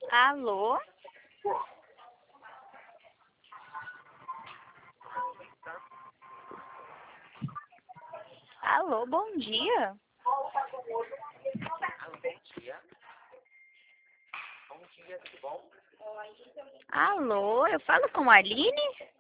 Alô? Alô, bom dia. Alô, bom dia. Bom dia, tudo bom? Alô, eu falo com a Aline?